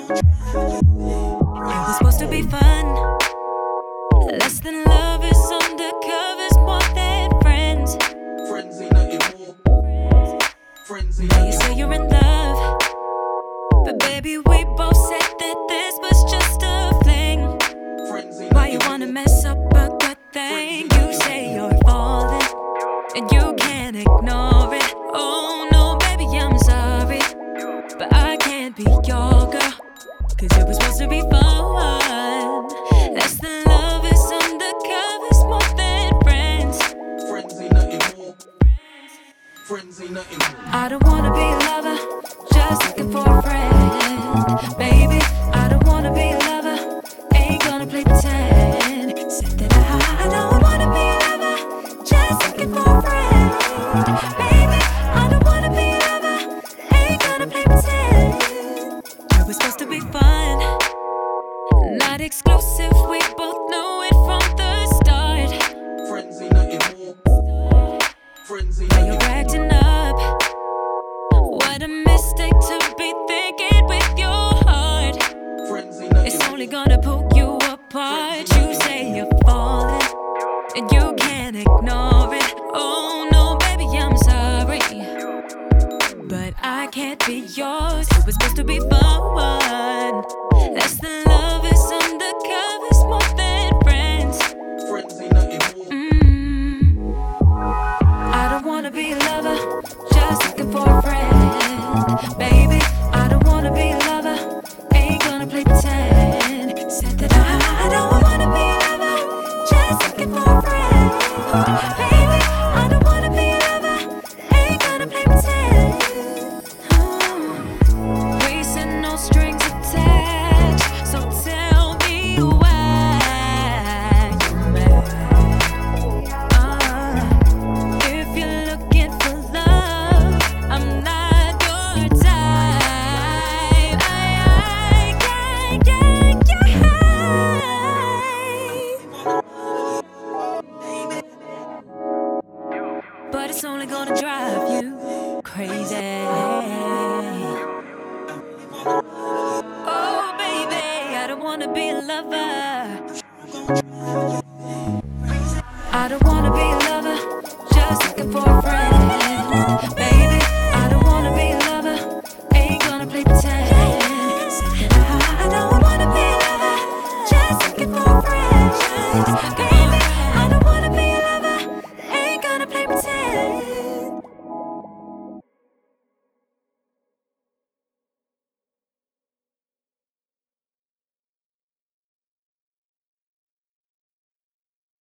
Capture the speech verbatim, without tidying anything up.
It was supposed to be fun. Less than lovers, undercovers, more than friends. Friends ain't nothing more. Friends ain't Now you nothing say you're in love, but baby, we both said that this was just a fling. more. Friends ain't Why you nothing wanna more. mess up a good thing? You say you're falling, and you can't ignore it. Oh no, baby, I'm sorry, but I can't be your girl, 'cause it was supposed to be fun. Less than lovers, undercovers, more than friends. Friends ain't nothing more. Friends ain't nothing more. I don't wanna be a lover, just looking for a friend. Baby, I don't wanna be a lover, ain't gonna play pretend. Said that I don't wanna be a lover, just looking for a friend. Baby, I don't wanna be a lover, ain't gonna play pretend. It was supposed to be fun, not exclusive, we both knew it from the start. Friends ain't nothing more. Friends ain't Now nothing you're more. acting up. What a mistake to be thinking with your heart. Friends ain't nothing It's more. only gonna pull you apart. You say you're falling, and you can't ignore it. Oh no, baby, I'm sorry, but I can't be yours. It was supposed to be fun. Less than lovers, undercovers, more than friends. Friends ain't nothing more. Mm. I don't wanna be a lover, just looking for a friend. Baby, I don't wanna be a lover, ain't gonna play pretend. Said that I don't wanna be a lover, just looking for a friend. Baby, I don't wanna be a lover, ain't gonna play pretend. Mm. We said no strings attached, so tell me why you're mad. Uh, if you're looking for love, I'm not your type. I, I, yeah, yeah, yeah. But it's only gonna drive you crazy. Oh, baby, I don't wanna be a lover. I don't wanna be a lover, just looking for a friend. Baby, I don't wanna be a lover, ain't gonna play pretend. Said that I don't wanna be a lover, just looking for a friend. Baby, I don't wanna be a lover, ain't gonna play pretend.